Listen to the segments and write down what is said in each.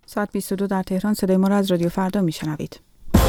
ساعت 22 در تهران. صدای ما را از رادیو فردا میشنوید.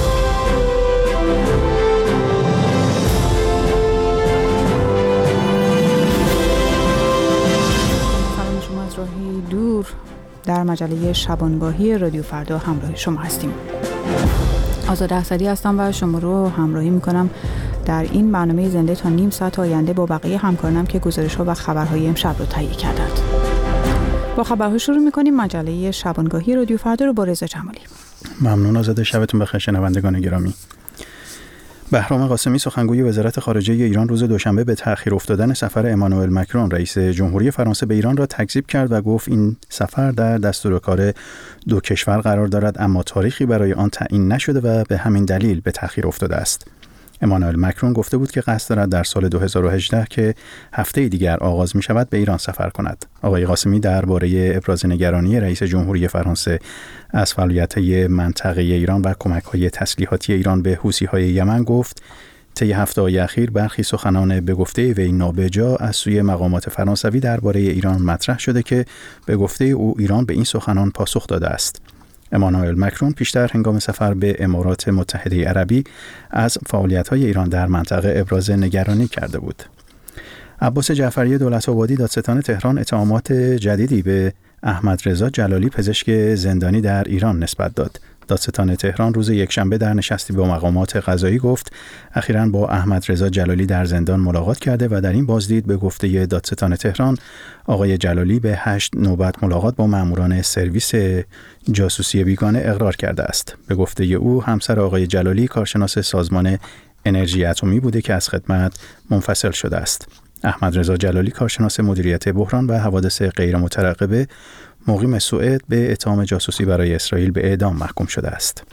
سلام شما از راهی دور در مجله شبانگاهی رادیو فردا همراه شما هستیم. آزاده اسدی هستم و شما رو همراهی میکنم در این برنامه زنده تا نیم ساعت آینده با بقیه همکارانم که گزارش‌ها و خبرهای امشب رو تهیه کردند. با خبرها شروع میکنیم. مجله شبانگاهی رادیو فردا رو با رضا جمالی. ممنون آزاده، شبتون بخیر شنوندگان گرامی. بهرام قاسمی سخنگوی وزارت خارجه ایران روز دوشنبه به تأخیر افتادن سفر امانوئل مکرون رئیس جمهوری فرانسه به ایران را تکذیب کرد و گفت این سفر در دستور کار دو کشور قرار دارد اما تاریخی برای آن تعیین نشده و به همین دلیل به تأخیر افتاده است. امانوئل مکرون گفته بود که قصد دارد در سال 2018 که هفته دیگر آغاز می شود به ایران سفر کند. آقای قاسمی درباره ابراز نگرانی رئیس جمهوری فرانسه از فعالیت‌های منطقه ایران و کمک‌های تسلیحاتی ایران به حوثی‌های یمن گفت طی هفته‌های اخیر برخی سخنان به گفته وی نابجا از سوی مقامات فرانسوی درباره ایران مطرح شده که به گفته او ایران به این سخنان پاسخ داده است. امانوئل مکرون پیشتر هنگام سفر به امارات متحده عربی از فعالیت‌های ایران در منطقه ابراز نگرانی کرده بود. عباس جعفری دولت‌آبادی دادستان تهران اتهامات جدیدی به احمدرضا جلالی پزشک زندانی در ایران نسبت داد. دادستان تهران روز یکشنبه در نشستی با مقامات قضایی گفت اخیراً با احمدرضا جلالی در زندان ملاقات کرده و در این بازدید به گفته دادستان تهران آقای جلالی به 8 نوبت ملاقات با ماموران سرویس جاسوسی بیگانه اقرار کرده است. به گفته او همسر آقای جلالی کارشناس سازمان انرژی اتمی بوده که از خدمت منفصل شده است. احمدرضا جلالی کارشناس مدیریت بحران و حوادث غیر مترقبه مقیم سوئد به اتهام جاسوسی برای اسرائیل به اعدام محکوم شده است.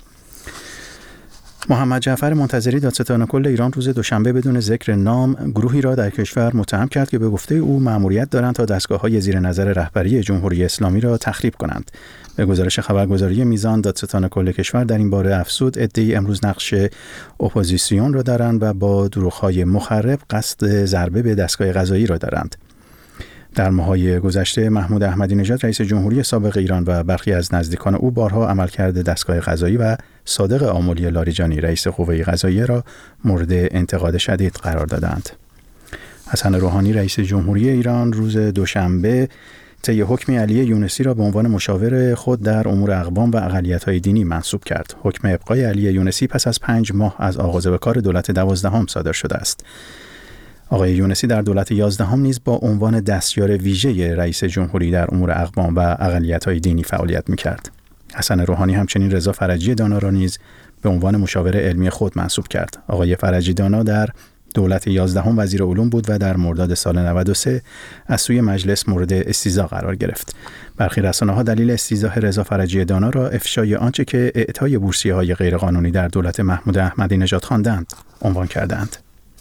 محمد جعفر منتظری دادستان کل ایران روز دوشنبه بدون ذکر نام گروهی را در کشور متهم کرد که به گفته او مأموریت دارند تا دستگاه‌های زیر نظر رهبری جمهوری اسلامی را تخریب کنند. به گزارش خبرگزاری میزان دادستان کل کشور در این باره افزود عده‌ای امروز نقش اپوزیسیون را دارند و با دروغ‌های مخرب قصد ضربه به دستگاه قضایی را دارند. در ماه‌های گذشته محمود احمدی نژاد رئیس جمهوری سابق ایران و برخی از نزدیکان او بارها عملکرد دستگاه قضایی و صادق آملی لاریجانی رئیس قوه قضاییه را مورد انتقاد شدید قرار دادند. حسن روحانی رئیس جمهوری ایران روز دوشنبه طی حکم علی یونسی را به عنوان مشاور خود در امور اقوام و اقلیت‌های دینی منصوب کرد. حکم ابقای علی یونسی پس از 5 ماه از آغاز به کار دولت 12 صادر شده است. آقای یونسی در دولت 11 نیز با عنوان دستیار ویژه رئیس جمهوری در امور اقوام و اقلیت‌های دینی فعالیت می‌کرد. حسن روحانی همچنین رضا فرجی دانا را نیز به عنوان مشاور علمی خود منصوب کرد. آقای فرجی دانا در دولت 11 وزیر علوم بود و در مرداد سال 93 از سوی مجلس مورد استیضاح قرار گرفت. برخی رسانه‌ها دلیل استیضاح رضا فرجی دانا را افشای آنچه که اعطای بورسیه‌های غیرقانونی در دولت محمود احمدی نژاد خواندند عنوان کردند.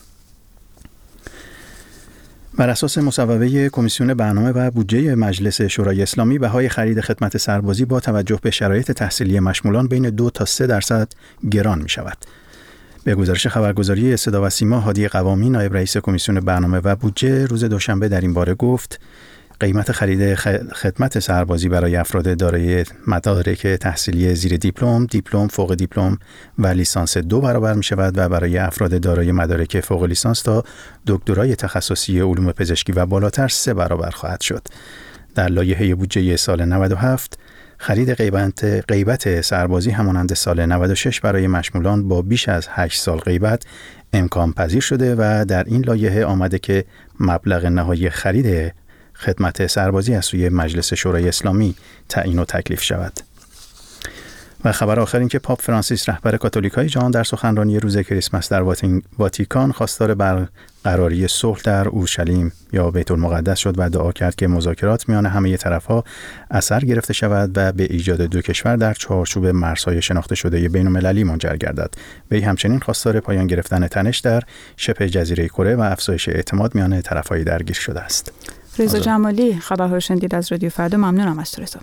بر اساس مصوبه کمیسیون برنامه و بودجه مجلس شورای اسلامی بهای خرید خدمت سربازی با توجه به شرایط تحصیلی مشمولان بین 2 تا 3% گران می شود. به گزارش خبرگزاری صدا و سیما هادی قوامی نایب رئیس کمیسیون برنامه و بودجه روز دوشنبه در این باره گفت قیمت خرید خدمت سربازی برای افراد دارای مدارک تحصیلی زیر دیپلم، فوق دیپلم و لیسانس 2 برابر می شود و برای افراد دارای مدارک فوق لیسانس تا دکترای تخصصی علوم پزشکی و بالاتر 3 برابر خواهد شد. در لایحه بودجه سال 97 خرید غیبت سربازی همانند سال 96 برای مشمولان با بیش از 8 سال غیبت امکان پذیر شده و در این لایحه آمده که مبلغ نهایی خرید خدمت سربازی از سوی مجلس شورای اسلامی تعیین و تکلیف شود. و خبر آخر این که پاپ فرانسیس رهبر کاتولیکای جهان در سخنرانی روز کریسمس در واتیکان خواستار برقراری صلح در اورشلیم یا بیت المقدس شد و دعا کرد که مذاکرات میان همه طرف‌ها اثر گرفته شود و به ایجاد 2 کشور در چارچوب مرزهای شناخته شده بین‌المللی منجر گردد. وی همچنین خواستار پایان گرفتن تنش در شبه جزیره کره و افزایش اعتماد میان طرف‌های درگیر شده است. رضا جمالی خبرها رو شنیدید از رادیو فردا. ممنونم از تو رضا.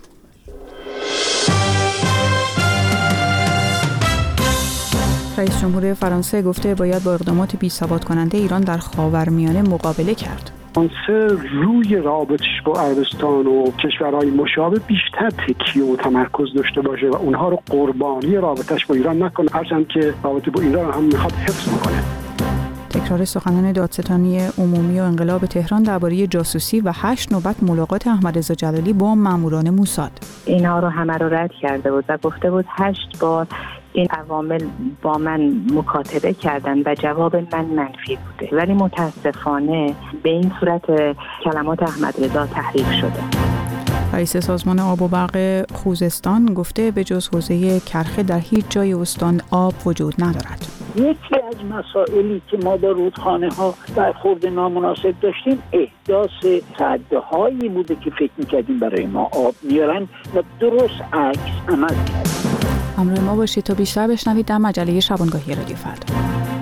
رئیس جمهوری فرانسه گفته باید با اقدامات بی‌ثبات کننده ایران در خاورمیانه مقابله کرد. فرانسه روی رابطش با عربستان و کشورهای مشابه بیشتر تکیه و تمرکز داشته باشه و اونها رو قربانی رابطش با ایران نکنه، هرچند که رابطه با ایران هم میخواد حفظ بکنه. تکرار سخنان دادستانی عمومی و انقلاب تهران درباره جاسوسی و 8 نوبت ملاقات احمدرضا جلالی با ماموران موساد. اینها رو همه رو رد کرده بود و گفته بود 8 بار این عوامل با من مکاتبه کردن و جواب من منفی بوده، ولی متاسفانه به این صورت کلمات احمدرضا تحریف شده. رئیس سازمان آب و برق خوزستان گفته به جز حوزه کرخه در هیچ جای استان آب وجود ندارد. یکی از مسائلی که ما با رودخانه‌ها برخورد نامناسب داشتیم احداث سدهایی بوده که فکر می‌کردیم برای ما آب میارن و درست عکس عمل کردیم. همراه ما باشید تا بیشتر بشنوید در مجله شبانگاهی رادیو فردا.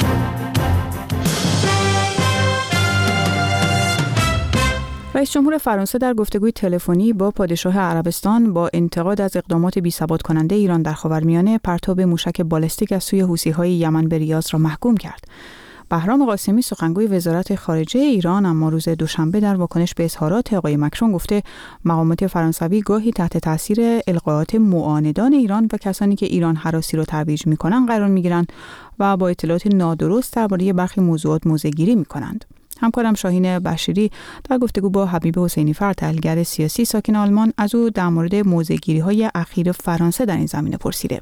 رئیس جمهور فرانسه در گفتگوی تلفنی با پادشاه عربستان با انتقاد از اقدامات بی‌ثبات کننده ایران در خاورمیانه پرتاب موشک بالستیک از سوی حوثی‌های یمن به ریاض را محکوم کرد. بهرام قاسمی سخنگوی وزارت خارجه ایران اما روز دوشنبه در واکنش به اظهارات آقای مکرون گفته مقامات فرانسوی گاهی تحت تاثیر القاءات معاندان ایران و کسانی که ایران هراسی را ترویج می‌کنند قرار می‌گیرند و با اطلاعات نادرست درباره برخی موضوعات موضع‌گیری می‌کنند. همکارم شاهین بشیری در گفتگو با حبیب حسینی فر، تحلیلگر سیاسی ساکن آلمان، از او در مورد موضع‌گیری‌های اخیر فرانسه در این زمینه پرسیده.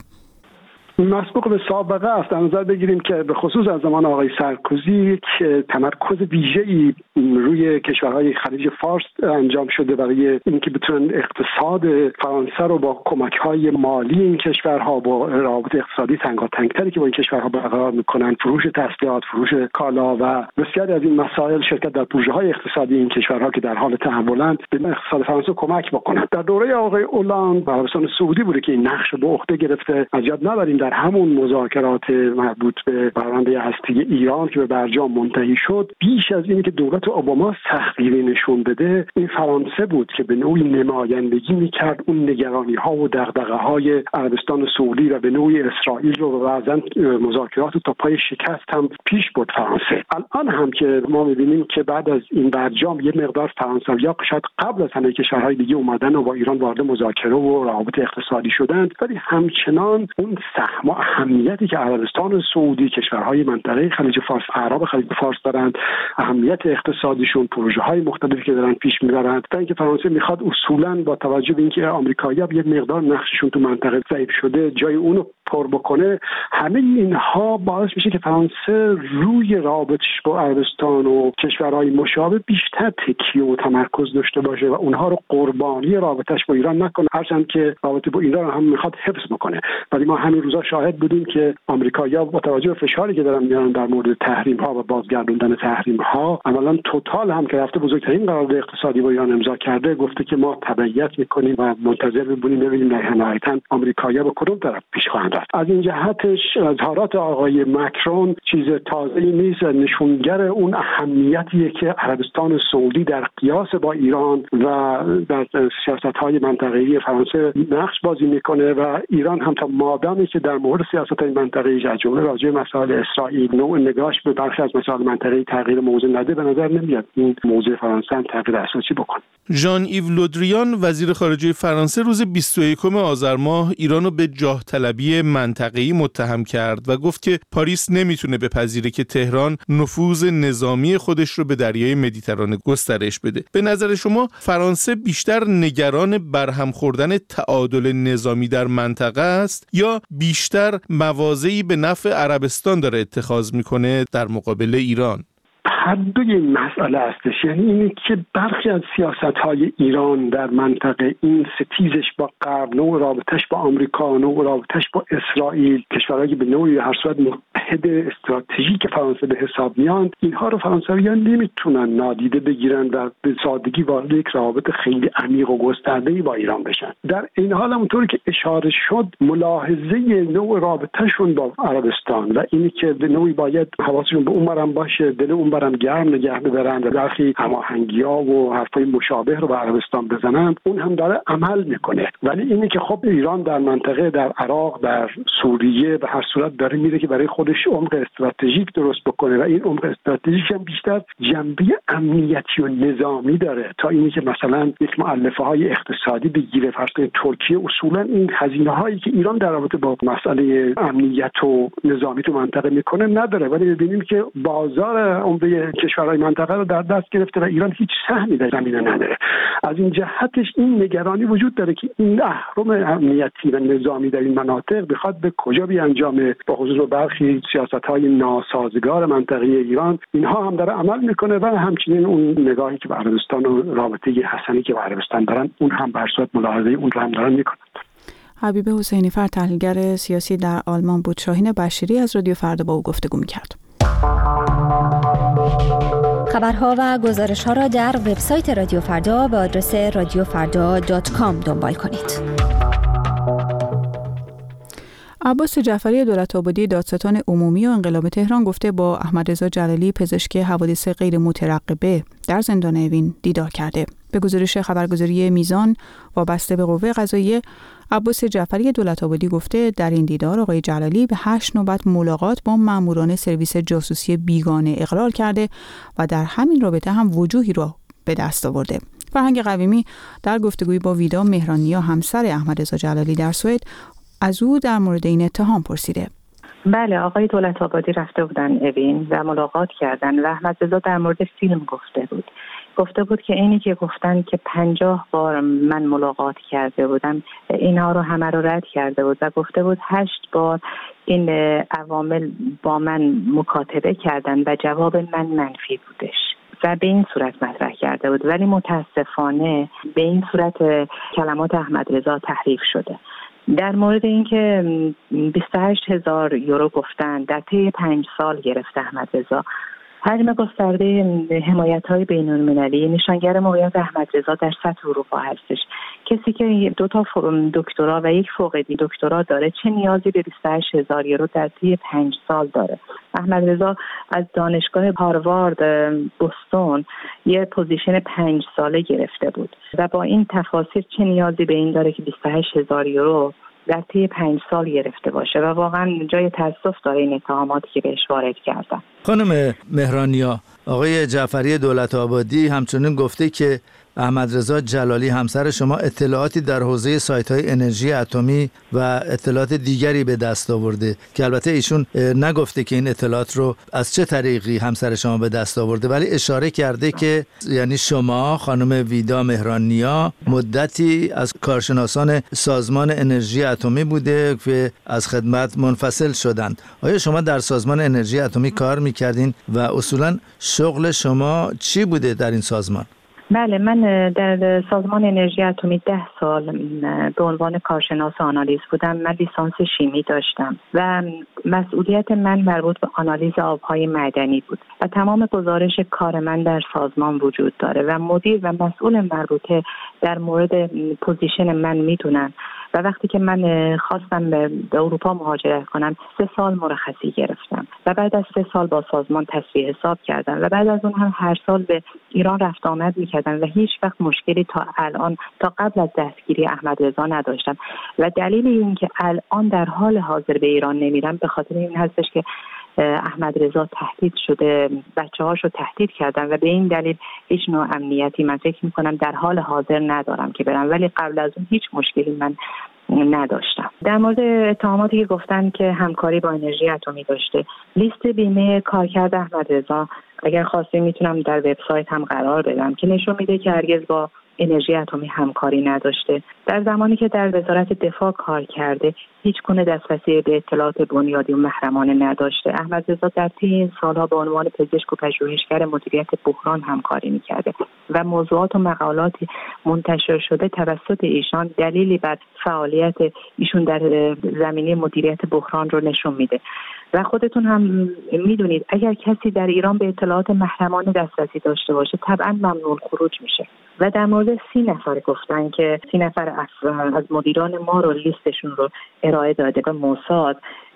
مسبوق به سابقه است. در نظر بگیریم که به خصوص از زمان آقای سارکوزی یک تمرکز ویژه‌ای روی کشورهای خلیج فارس انجام شده برای اینکه بتونن اقتصاد فرانسه رو با کمک‌های مالی این کشورها با روابط اقتصادی تنگاتنگ‌تری که با این کشورها برقرار می‌کنن، فروش تسلیحات، فروش کالا و بسیاری از این مسائل، شرکت در پروژه‌های اقتصادی این کشورها که در حال تحولند به اقتصاد فرانسه کمک بکنند. در دوره آقای اولاند عربستان سعودی بوده که این نقش به عهده گرفته. از یاد نبریم در همون مذاکرات مربوط به پرونده هستی ایران که به برجام منتهی شد، بیش از اینی که دولت اوباما تحقیری نشون بده، این فرانسه بود که به نوعی نمایندگی میکرد اون نگرانی‌ها و دغدغه‌های عربستان سعودی و به نوعی اسرائیل رو و بعضاً مذاکرات تا پای شکست هم پیش برد فرانسه. الان هم که ما می‌بینیم که بعد از این برجام یه مقدار فرانسوی‌ها شاید قبل از همه کشورهای دیگه اومدن و با ایران وارد مذاکره و روابط اقتصادی شدند، ولی همچنان اون سهم و اهمیتی که عربستان سعودی، کشورهای منطقه خلیج فارس، اعراب خلیج فارس دارند، اهمیت اقتصادیشون، پروژه‌های مختلفی که دارن پیش میبرند، تا اینکه فرانسه میخواد اصولاً با توجه به اینکه آمریکایی‌ها یه مقدار نقششون تو منطقه ضعیف شده جای اونو پر بکنه، همه اینها باعث میشه که فرانسه روی رابطش با عربستان و کشورهای مشابه بیشتر تکیه و تمرکز داشته باشه و اونها رو قربانی رابطش با ایران نکنه، هرچند که رابطه با ایران هم میخواد حفظ بکنه. ولی ما همین روزا شاهد بودیم که آمریکایی‌ها با توجه به فشاری که دارن میارن در مورد تحریم‌ها و بازگردوندن تحریم‌ها، عملاً توتال هم که رفته بزرگترین قرارداد اقتصادی با ایران امضا کرده، گفته که ما تبعیت میکنیم و منتظر ببینیم در نهایتاً آمریکایی‌ها به کدوم طرف پیش خواهند رفت. از این جهتش اظهارات آقای مکرون چیز تازه‌ای نیست، نشونگر اون اهمیتیه که عربستان سعودی در قیاس با ایران و در سیاست‌های منطقه‌ای فرانسه نقش بازی میکنه و ایران هم تا مادامی که در مورد سیاست‌های منطقه‌ای از جمله راجع به مسائل اسرائیل نوع نگاهش به برخی از مسائل منطقه‌ای تغییر موضع نده، به نظر نمیاد این موضوع فرانسه هم تغییر اساسی بکنه. ژان ایو لودریان وزیر خارجه فرانسه روز 21 آذر ماه ایران رو به جاه طلبی منطقه‌ای متهم کرد و گفت که پاریس نمیتونه بپذیره که تهران نفوذ نظامی خودش رو به دریای مدیترانه گسترش بده. به نظر شما فرانسه بیشتر نگران برهم خوردن تعادل نظامی در منطقه است یا بیشتر مواضعی به نفع عربستان داره اتخاذ میکنه در مقابل ایران؟ هر دوی این مسئله هستش، یعنی اینه که برخی از سیاست‌های ایران در منطقه، این ستیزش با غرب، نوع رابطش با آمریکا، نوع رابطش با اسرائیل، کشورهایی به نوعی هر صورت متحد استراتژیک فرانسه به حساب میان، اینها رو فرانسویان نمیتونن نادیده بگیرن و به سادگی وارد یک روابط خیلی عمیق و گسترده‌ای با ایران بشن. در این حال همونطوری که اشاره شد، ملاحظه نوع رابطه‌شون با عربستان و اینی که به نوعی باید حواسشون به اون برم باشه، دل اون برم بتونن گرم نگه بدارن و برخی هماهنگی‌ها و حرفای مشابه رو با عربستان بزنن، اون هم داره عمل میکنه. ولی اینی که خب ایران در منطقه، در عراق، در سوریه به هر صورت داره میره که برای خودش عمق استراتژیک درست بکنه و این عمق استراتژیک هم بیشتر جنبه امنیتی و نظامی داره تا اینی که مثلا یک مؤلفه‌های اقتصادی بگیره. فرض کنید ترکیه اصولا این هزینه‌هایی که ایران در رابطه با مسئله امنیت و نظامی تو منطقه میکنه نداره، ولی می‌بینیم که بازار عمده کشورهای منطقه رو در دست گرفته و ایران هیچ سهمی در زمینه نداره. از این جهتش این نگرانی وجود داره که این اهرم امنیتی و نظامی در این مناطق بخواد به کجا بیانجامه. با خصوص برخی سیاست‌های ناسازگار منطقه ایران اینها هم داره عمل میکنه و همچنین اون نگاهی که به عربستان و رابطه حسنی که با عربستان دارن اون هم بر صورت ملاحظه اون رو هم دارن میکنن. حبیب حسینی فر، تحلیلگر سیاسی در آلمان بود. شاهین بشیری از رادیو فردا با او گفتگو می‌کرد. خبرها و گزارش‌ها را در وبسایت رادیو فردا به آدرس radiofarda.com دنبال کنید. عباس جعفری دولت‌آبادی دادستان عمومی و انقلاب تهران گفته با احمد رضا جلالی پزشک حوادث غیر مترقبه در زندان اوین دیدار کرده. به گزارش خبرگزاری میزان وابسته به قوه قضاییه، عباس جعفری دولت‌آبادی گفته در این دیدار آقای جلالی به 8 نوبت ملاقات با ماموران سرویس جاسوسی بیگانه اقرار کرده و در همین رابطه هم وجوهی را به دست آورده. فرهنگ قویمی در گفتگویی با ویدا مهرانیا همسر احمد رضا جلالی در سوئد از او در مورد این اتهام پرسیده. بله، آقای دولت‌آبادی رفته بودن اوین و ملاقات کردن و احمد رضا در مورد فیلم گفته بود که اینی که گفتن که 50 بار من ملاقات کرده بودم اینها رو همه رو رد کرده بود و گفته بود 8 بار این عوامل با من مکاتبه کردن و جواب من منفی بودش و به این صورت مطرح کرده بود. ولی متاسفانه به این صورت کلمات احمد رضا تحریف شده. در مورد اینکه 28,000 یورو گفتن در طی 5 سال گرفت احمد رضا، حجم گسترده حمایت‌های بین‌المللی نشانگر موقعیت احمد رضا در سطح اروپا هستش. کسی که 2 تا دکترا و 1 فوق دکترا داره چه نیازی به 28,000 یورو در طی 5 سال داره؟ احمد رضا از دانشگاه هاروارد بوستون یه پوزیشن 5 ساله گرفته بود و با این تفاصیل چه نیازی به این داره که 28,000 یورو در طی 5 سال گرفته باشه و واقعا جای تأسف داره این اتهاماتی که بهش وارد کردن. خانم مهرانیا، آقای جعفری دولت‌آبادی همچنین گفته که احمد رضا جلالی همسر شما اطلاعاتی در حوزه سایت‌های انرژی اتمی و اطلاعات دیگری به دست آورده که البته ایشون نگفته که این اطلاعات رو از چه طریقی همسر شما به دست آورده، ولی اشاره کرده که یعنی شما خانم ویدا مهرانیا مدتی از کارشناسان سازمان انرژی اتمی بوده که از خدمت منفصل شدند. آیا شما در سازمان انرژی اتمی کار می‌کردین و اصولاً شغل شما چی بوده در این سازمان؟ بله، من در سازمان انرژی اتمی 10 سال به عنوان کارشناس آنالیز بودم. من لیسانس شیمی داشتم و مسئولیت من مربوط به آنالیز آبهای معدنی بود و تمام گزارش کار من در سازمان وجود داره و مدیر و مسئول مربوطه در مورد پوزیشن من میدونن و وقتی که من خواستم به اروپا مهاجرت کنم 3 سال مرخصی گرفتم و بعد از 3 سال با سازمان تصفیه حساب کردم و بعد از اون هم هر سال به ایران رفت آمد می‌کردم و هیچ وقت مشکلی تا الان تا قبل از دستگیری احمد رضا نداشتم و دلیل این که الان در حال حاضر به ایران نمیرم به خاطر این هستش که احمد رضا تهدید شده، بچه‌هاشو تهدید کردن و به این دلیل هیچ نوع امنیتی من فکر می‌کنم در حال حاضر ندارم که برم، ولی قبل از اون هیچ مشکلی من نداشتم. در مورد اتهاماتی که گفتن که همکاری با انرژی اتمی داشته، لیست بیمه کارکرد احمد رضا اگر خواستید میتونم در وبسایت هم قرار بدم که نشون میده که هرگز با انرژی اتمی همکاری نداشته. در زمانی که در وزارت دفاع کار کرده هیچ گونه دسترسی به اطلاعات بنیادی و محرمانه نداشته. احمد رضا در طی این سالها به عنوان پزشک و پژوهشگر مدیریت بحران همکاری میکرده و موضوعات و مقالاتی منتشر شده توسط ایشان دلیلی بر فعالیت ایشون در زمینه مدیریت بحران رو نشون میده. و خودتون هم میدونید اگر کسی در ایران به اطلاعات محرمانه دسترسی داشته باشه طبعا ممنوع خروج میشه. و در مورد 30 نفر گفتن که 30 نفر از مدیران ما رو لیستشون رو ارائه داده به موساد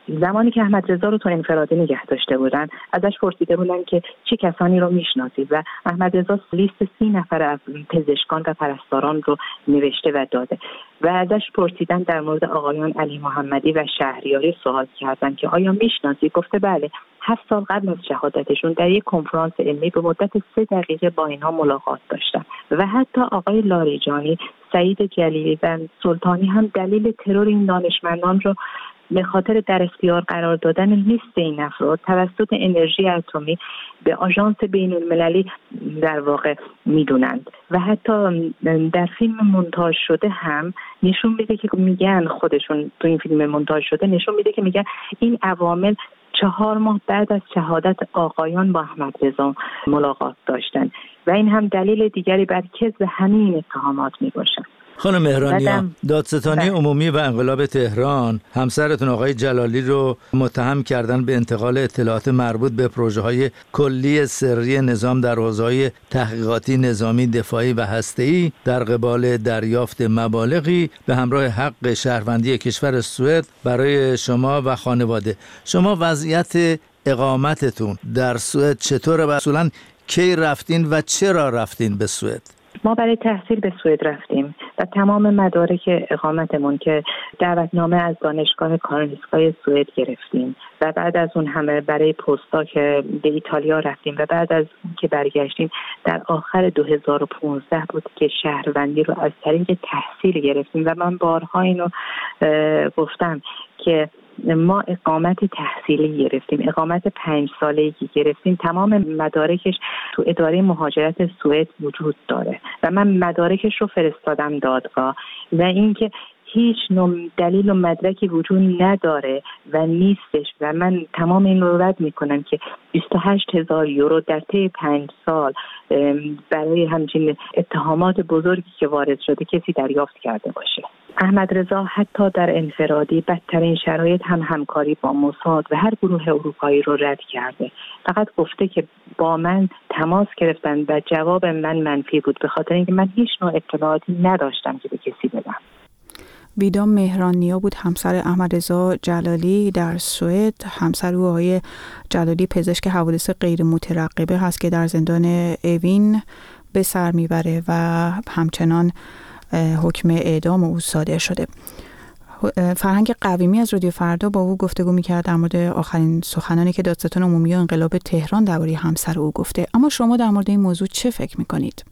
زمانی که احمد رضا رو تو انفرادی نگه داشته بودن، ازش پرسیده بودن که چه کسانی رو میشناسید و احمد رضا لیست 30 نفر از پزشکان و پرستاران رو نوشته و داده و ازش پرسیدن در مورد آقایان علی محمدی و شهریاری سوال کردن که آیا میشناسید؟ گفته بله. 7 سال قبل از شهادتشون در یک کنفرانس علمی به مدت 3 دقیقه با اینها ملاقات داشتن و حتی آقای لاریجانی، سعید جلیلی و سلطانی هم دلیل ترور این دانشمندان رو به خاطر در اختیار قرار دادن لیست این افراد توسط انرژی اتمی به آژانس بین المللی در واقع میدونند و حتی در فیلم مونتاژ شده هم نشون میده که میگن خودشون تو این فیلم مونتاژ شده نشون میده که میگن این عوامل 4 ماه بعد از شهادت آقایان با احمد رضا ملاقات داشتن و این هم دلیل دیگری بر کذب همین اتهامات میباشد. خانم مهرانیا، دادستانی عمومی و انقلاب تهران همسرتون آقای جلالی رو متهم کردن به انتقال اطلاعات مربوط به پروژه‌های کلی سری نظام در حوزه‌های تحقیقاتی، نظامی، دفاعی و هسته‌ای در قبال دریافت مبالغی به همراه حق شهروندی کشور سوئد برای شما و خانواده. شما وضعیت اقامتتون در سوئد چطوره و اصولاً کی رفتین و چرا رفتین به سوئد؟ ما برای تحصیل به سوئد رفتیم و تمام مدارک اقامتمون که دعوتنامه از دانشگاه کارولینسکای سوئد گرفتیم و بعد از اون همه برای پست‌داک به ایتالیا رفتیم و بعد از که برگشتیم در آخر 2015 بود که شهروندی رو از طریق تحصیل گرفتیم و من بارها اینو گفتم که ما اقامت تحصیلی گرفتیم، اقامت 5 سالگی گرفتیم، تمام مدارکش تو اداره مهاجرت سوئد وجود داره و من مدارکش رو فرستادم دادگاه و اینکه هیچ نوع دلیل و مدرکی وجود نداره و نیستش و من تمام این رو رد میکنم که 28,000 یورو در طی 5 سال برای همچین اتهامات بزرگی که وارد شده کسی دریافت کرده باشه. احمد رضا حتی در انفرادی بدترین شرایط هم همکاری با موساد و هر گروه اروپایی رو رد کرده. فقط گفته که با من تماس گرفتن و جواب من منفی بود به خاطر اینکه من هیچ نوع اطلاعاتی نداشتم که به کسی بدم. ویدا مهرانیا بود همسر احمد رضا جلالی در سوئد. همسر او آقای جلالی پزشک حوادث غیر مترقبه هست که در زندان اوین به سر میبره و همچنان حکم اعدام او صادر شده. فرهنگ قویمی از رادیو فردا با او گفتگو می‌کرد در مورد آخرین سخنانی که دادستان عمومی انقلاب تهران درباره همسر او گفته. اما شما در مورد این موضوع چه فکر می‌کنید؟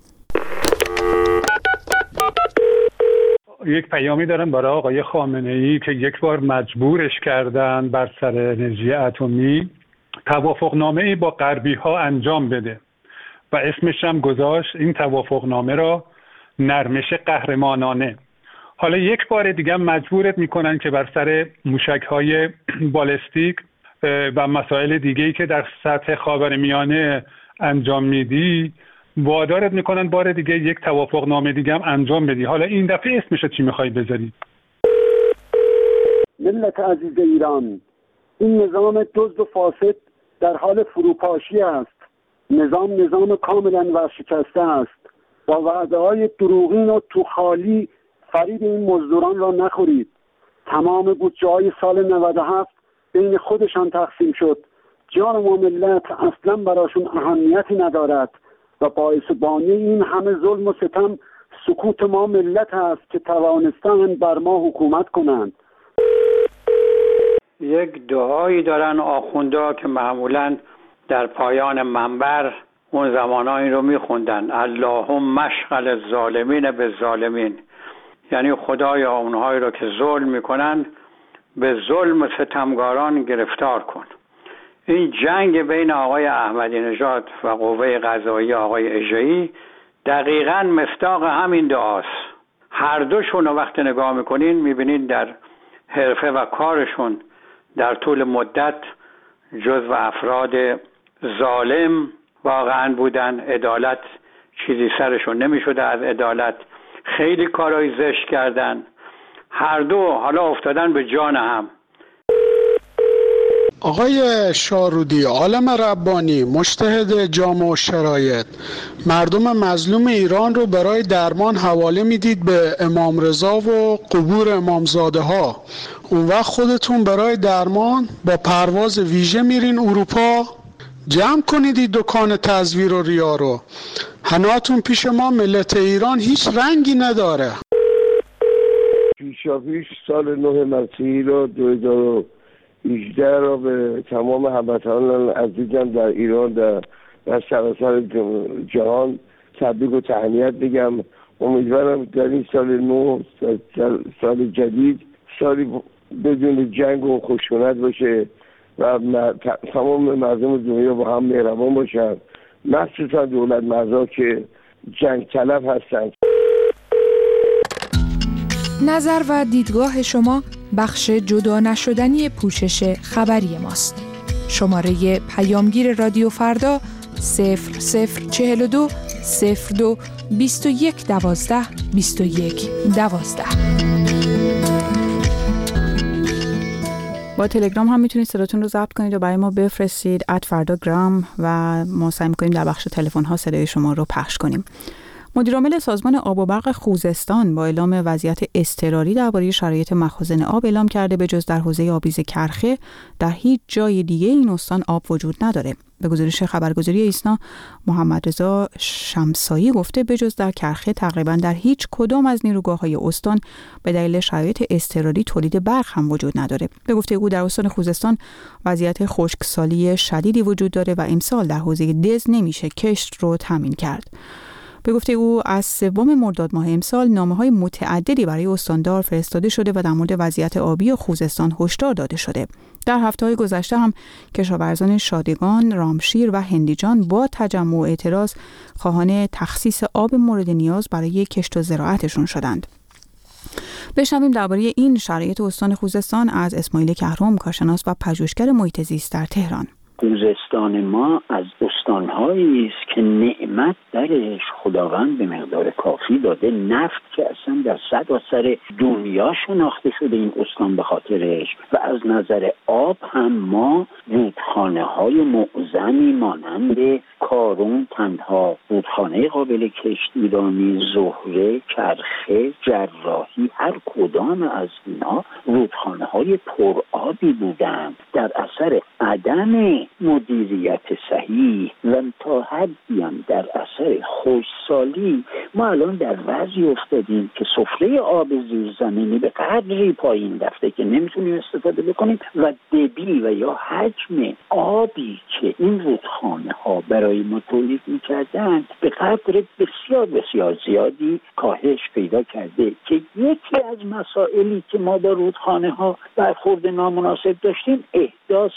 یک پیامی دارم برای آقای خامنه‌ای که یک بار مجبورش کردن بر سر انرژی اتمی توافقنامه‌ای با غربی‌ها انجام بده و اسمش هم گذاشت این توافقنامه را نرمش قهرمانانه. حالا یک بار دیگه مجبورت میکنن که بر سر موشک‌های بالستیک و مسائل دیگه‌ای که در سطح خاورمیانه انجام میدی وادارت میکنن بار دیگه یک توافقنامه دیگه هم انجام بدی. حالا این دفعه اسمش چی میخوای بذاری؟ ملت عزیز ایران، این نظام دزد و فاسد در حال فروپاشی است. نظام کاملا ورشکسته است. با وعده‌های دروغین و تو خالی فریب این مزدوران را نخورید. تمام بودجه‌های سال 97 بین خودشان تقسیم شد. جان ما ملت اصلا براشون اهمیتی ندارد و باعث بانی این همه ظلم و ستم سکوت ما ملت است که توانستند بر ما حکومت کنند. یک دعایی دارن آخوندا که معمولاً در پایان منبر اون زمانا این رو میخوندن: اللهم مشغل الظالمین بالظالمین، یعنی خدایا اونهایی رو که ظلم میکنن به ظلم و ستمگاران گرفتار کن. این جنگ بین آقای احمدی نژاد و قوه قضاییه آقای اژه‌ای دقیقاً مصداق همین دعاست. هر دوشون رو وقتی نگاه میکنین میبینین در حرفه و کارشون در طول مدت جزو افراد ظالم واقعاً بودن. عدالت چیزی سرشون نمیشده، از عدالت خیلی کارهای زشت کردن. هر دو حالا افتادن به جان هم. آقای شارودی، عالم ربانی، مجتهد جامع و شرایط، مردم مظلوم ایران رو برای درمان حواله میدید به امام رضا و قبور امامزاده ها. اون وقت خودتون برای درمان با پرواز ویژه میرین اروپا. جمع کنید این دکان تزویر و ریا رو. هناتون پیش ما ملت ایران هیچ رنگی نداره. پیشاپیش سال 9 مسیحی رو 2018 را به تمام هموطنان عزیزم در ایران در سراسر جهان تبریک و تهنیت بگم. امیدوارم در این سال نو، سال جدید، سالی بدون جنگ و خشونت باشه و تمام مردم دنیا با هم مهربان باشن، مخصوصا دولت مرزا که جنگ طلب هستن. نظر و دیدگاه شما بخش جدا نشدنی پوشش خبری ماست. شماره پیامگیر رادیو فردا 0042 02 21 12 21 12. با تلگرام هم میتونید صداتون رو ضبط کنید و برای ما بفرستید @فرداگرام و ما سعی می‌کنیم در بخش تلفن ها صدای شما رو پخش کنیم. مدیرعامل سازمان آب و برق خوزستان با اعلام وضعیت اضطراری درباره شرایط مخازن آب اعلام کرده به جز در حوزه آبیز کرخه در هیچ جای دیگه این استان آب وجود نداره. به گزارش خبرگزاری ایسنا، محمد رضا شمسایی گفته به جز در کرخه تقریبا در هیچ کدام از نیروگاه‌های استان به دلیل شرایط اضطراری تولید برق هم وجود نداره. به گفته او در استان خوزستان وضعیت خشکسالی شدیدی وجود داره و امسال در حوزه دز نمیشه کشت رو تامین کرد. به گفته او از 3 مرداد ماه امسال نامه‌های متعددی برای استاندار فرستاده شده و در مورد وضعیت آبی خوزستان هشدار داده شده. در هفته‌های گذشته هم کشاورزان شادگان، رامشیر و هندیجان با تجمع و اعتراض خواهان تخصیص آب مورد نیاز برای کشت و زراعتشون شدند. بشنویم درباره این شرایط استان خوزستان از اسماعیل کهرم، کارشناس و پژوهشگر محیط زیست در تهران. خوزستان ما از استان‌هایی است که نعمت درش خداوند به مقدار کافی داده. نفت که اصلا در سراسر دنیا شناخته شده این استان به خاطرش، و از نظر آب هم ما رودخانه‌های معظمی مانند کارون، تنها رودخانه قابل کشتیرانی، زهره، کرخه، جراحی، هر کدام از اینا رودخانه‌های پرآبی بودند. در اثر عدم مدیریت صحیح و تا حدی هم در اثر خشکسالی ما الان در وضعی افتادیم که سفره آب زیرزمینی به قدری پایین رفته که نمیتونیم استفاده بکنیم و دبی و یا حجم آبی که این رودخانه ها برای ما تولید میکردن به قدر بسیار بسیار زیادی کاهش پیدا کرده که یکی از مسائلی که ما با رودخانه ها برخورد نامناسب داشتیم احداث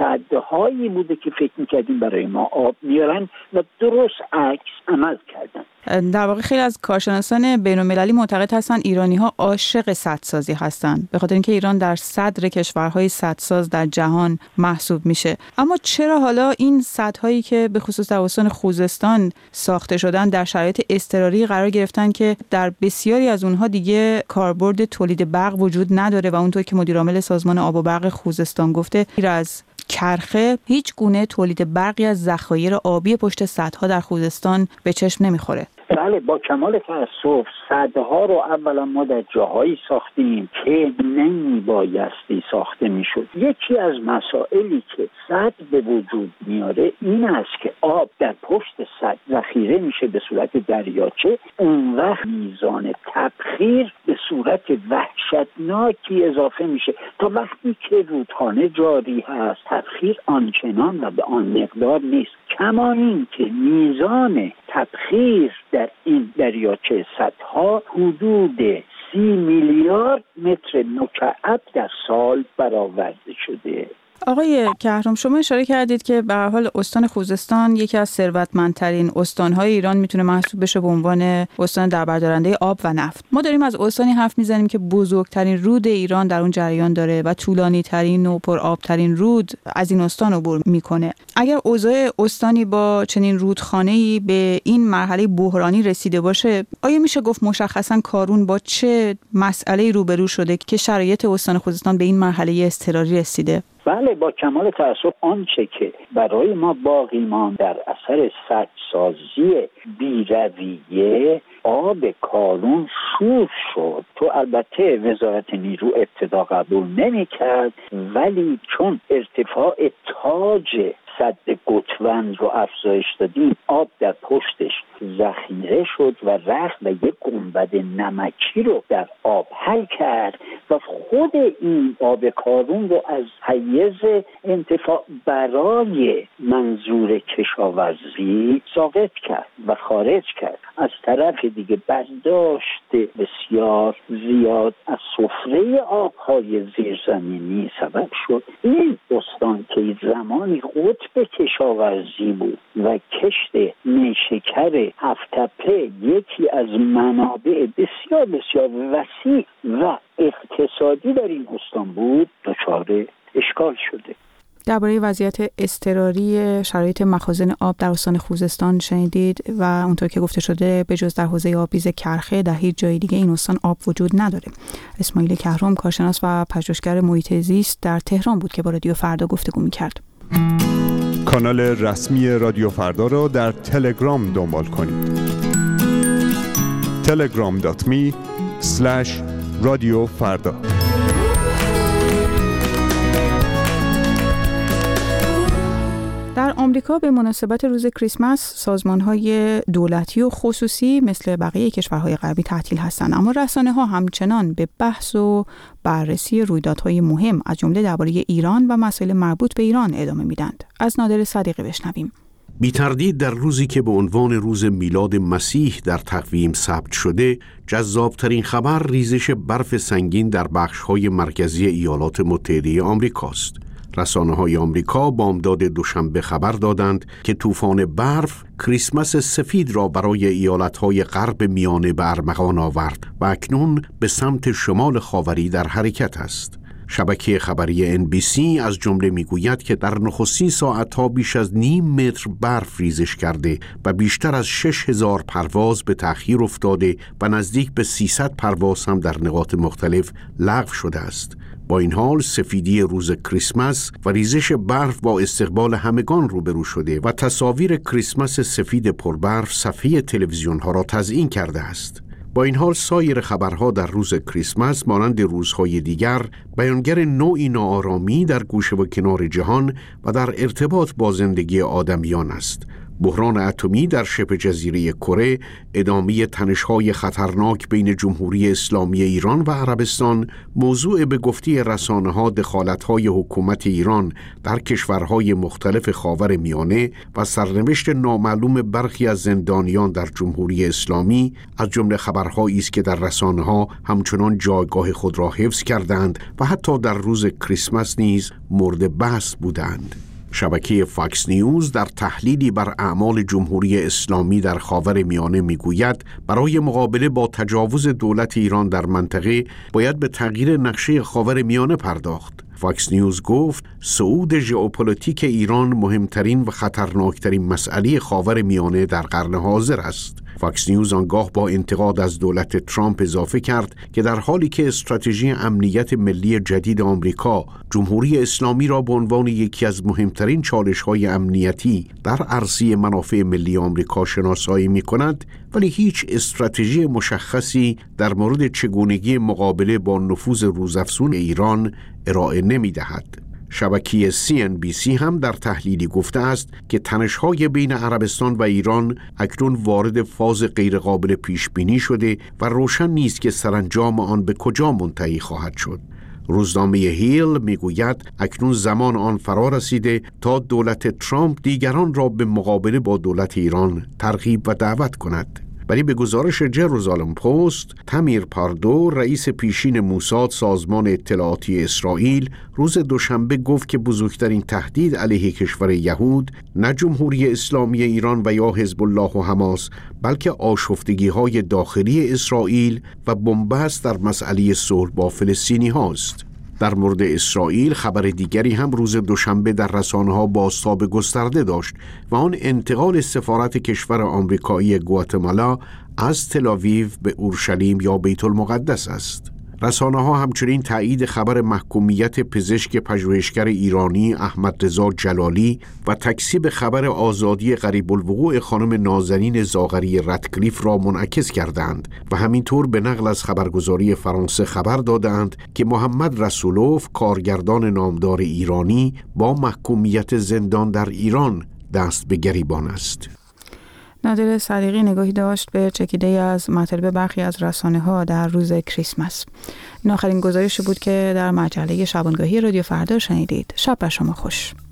سدهایی بوده که فکر میکردیم برای ما آب میارن و درست عکس عمل کردن. در واقع خیلی از کارشناسان بین‌المللی معتقد هستن ایرانی‌ها عاشق سدسازی هستن، به خاطر اینکه ایران در صدر کشورهای سدساز در جهان محسوب میشه. اما چرا حالا این سدهایی که به خصوص در استان خوزستان ساخته شدن در شرایط اضطراری قرار گرفتن که در بسیاری از اونها دیگه کاربرد تولید برق وجود نداره و اونطور که مدیرعامل سازمان آب و برق خوزستان گفته از کرخه هیچ گونه تولید برقی از ذخایر آبی پشت سدها در خوزستان به چشم نمیخوره؟ بله، با کمال تأسف سدها رو اولا ما در جاهایی ساختیم که نمیبایستی ساخته میشد. یکی از مسائلی که سد به وجود میاره این است که آب در پشت سد ذخیره میشه به صورت دریاچه، اون وقت میزان تبخیر به صورت وحشتناکی اضافه میشه تا وقتی که رودخانه جاری هست تبخیر آنچنان و به آن مقدار نیست. کما این که میزان تبخیر در این دریاچه سدها حدود 30 میلیارد متر مکعب در سال برآورده شده. آقای کهرم، شما اشاره کردید که به هر حال استان خوزستان یکی از ثروتمندترین استان‌های ایران میتونه محسوب بشه به عنوان استان دربردارنده آب و نفت. ما داریم از استانی حرف میزنیم که بزرگترین رود ایران در اون جریان داره و طولانی‌ترین و پرآبترین رود از این استان عبور میکنه. اگر اوضاع استانی با چنین رودخانه‌ای به این مرحله بحرانی رسیده باشه، آیا میشه گفت مشخصاً کارون با چه مسئله‌ای روبرو شده که شرایط استان خوزستان به این مرحله اضطراری رسیده؟ بله، با کمال تأسف آنچه که برای ما باقی ماند در اثر سدسازی بی‌رویه، آب کارون شور شد. تو البته وزارت نیرو ابتدا قبول نمی‌کرد، ولی چون ارتفاع تاج سد گتوند رو افزایش دادیم، آب در پشتش ذخیره شد و رخت و یک گنبد نمکی رو در آب حل کرد و خود این آب کارون رو از حیز انتفاع برای منظور کشاورزی ساقط کرد و خارج کرد. از طرف دیگه برداشت بسیار زیاد از سفره آبهای زیرزمینی سبب شد این استان که زمانی قطب کشاورزی بود و کشت نیشکر هفت‌تپه یکی از منابع بسیار بسیار وسیع و اقتصادی در این استان بود، دچار اشکال شده. درباره وضعیت اضطراری شرایط مخازن آب در استان خوزستان شنیدید و اونطور که گفته شده به جز در حوزه آبریز کرخه در هیچ جای دیگه این استان آب وجود نداره. اسماعیل کهرم، کارشناس و پژوهشگر محیط زیست در تهران بود که با رادیو فردا گفتگو می‌کرد. کانال رسمی رادیو فردا را در تلگرام دنبال کنید. telegram.me/رادیوفردا. در آمریکا به مناسبت روز کریسمس سازمان‌های دولتی و خصوصی مثل بقیه کشورهای غربی تعطیل هستند، اما رسانه‌ها همچنان به بحث و بررسی رویدادهای مهم از جمله درباره ایران و مسائل مربوط به ایران ادامه میدند. از نادر صدیقی بشنویم. بی تردید در روزی که به عنوان روز میلاد مسیح در تقویم ثبت شده، جذابترین خبر ریزش برف سنگین در بخش‌های مرکزی ایالات متحده آمریکاست. رسانه‌های آمریکا بامداد دوشنبه خبر دادند که طوفان برف کریسمس سفید را برای ایالت‌های غرب میانه به ارمغان آورد و اکنون به سمت شمال خاوری در حرکت است. شبکه خبری NBC از جمله میگوید که در نخستین ساعت‌ها بیش از 0.5 متر برف ریزش کرده و بیشتر از 6,000 پرواز به تأخیر افتاده و نزدیک به 300 پرواز هم در نقاط مختلف لغو شده است. با این حال سفیدی روز کریسمس و ریزش برف با استقبال همگان روبرو شده و تصاویر کریسمس سفید پربرف صفحه تلویزیون‌ها را تزیین کرده است. با این حال سایر خبرها در روز کریسمس مانند روزهای دیگر بیانگر نوعی ناآرامی در گوشه و کنار جهان و در ارتباط با زندگی آدمیان است. بحران اتمی در شبه جزیره کره، ادامه تنش‌های خطرناک بین جمهوری اسلامی ایران و عربستان، موضوع به گفته رسانه‌ها دخالت‌های حکومت ایران در کشورهای مختلف خاورمیانه و سرنوشت نامعلوم برخی از زندانیان در جمهوری اسلامی از جمله خبرهایی است که در رسانه‌ها همچنان جایگاه خود را حفظ کردند و حتی در روز کریسمس نیز مورد بحث بودند. شبکه فاکس نیوز در تحلیلی بر اعمال جمهوری اسلامی در خاورمیانه میگوید برای مقابله با تجاوز دولت ایران در منطقه باید به تغییر نقشه خاورمیانه پرداخت. فاکس نیوز گفت صعود ژئوپلیتیک ایران مهمترین و خطرناکترین مسئله خاورمیانه در قرن حاضر است. فاکس نیوز آنگاه با انتقاد از دولت ترامپ اضافه کرد که در حالی که استراتژی امنیت ملی جدید آمریکا جمهوری اسلامی را به عنوان یکی از مهمترین چالش‌های امنیتی در عرصه منافع ملی آمریکا شناسایی می‌کند، ولی هیچ استراتژی مشخصی در مورد چگونگی مقابله با نفوذ روزافزون ایران ارائه نمی‌دهد. شبکه CNBC هم در تحلیلی گفته است که تنش‌های بین عربستان و ایران اکنون وارد فاز غیرقابل پیش‌بینی شده و روشن نیست که سرانجام آن به کجا منتهی خواهد شد. روزنامه هیل میگوید اکنون زمان آن فرا رسیده تا دولت ترامپ دیگران را به مقابله با دولت ایران ترغیب و دعوت کند. ولی به گزارش جروزالم پست، تامیر پاردو، رئیس پیشین موساد سازمان اطلاعاتی اسرائیل، روز دوشنبه گفت که بزرگترین تهدید علیه کشور یهود نه جمهوری اسلامی ایران و یا حزب الله و حماس، بلکه آشفتگی‌های داخلی اسرائیل و بنبست در مسئله صلح با فلسطینی هاست. در مورد اسرائیل خبر دیگری هم روز دوشنبه در رسانه‌ها بازتاب گسترده داشت و آن انتقال سفارت کشور آمریکایی گواتمالا از تل آویو به اورشلیم یا بیت المقدس است. رسانه‌ها همچنین تایید خبر محکومیت پزشک پژوهشگر ایرانی احمد رضا جلالی و تکذیب خبر آزادی قریب الوقوع خانم نازنین زاغری رتکلیف را منعکس کردند و همینطور به نقل از خبرگزاری فرانسه خبر دادند که محمد رسولوف کارگردان نامدار ایرانی با محکومیت زندان در ایران دست به گریبان است. نادر صدیقی نگاهی داشت به چکیده از مطالب برخی از رسانه‌ها در روز کریسمس. این آخرین گزارشی بود که در مجله شبانگاهی رادیو فردا شنیدید. شب بر شما خوش.